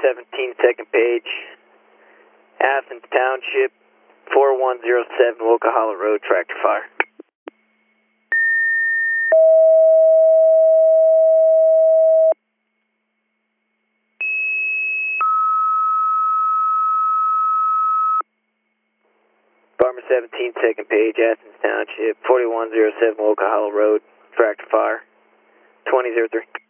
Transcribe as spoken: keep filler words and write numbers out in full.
seventeen, second page, Athens Township, four one zero seven, Wokahala Road, tractor fire. Farmer seventeen, second page, Athens Township, forty-one oh seven, Wokahala Road, tractor fire, twenty oh three.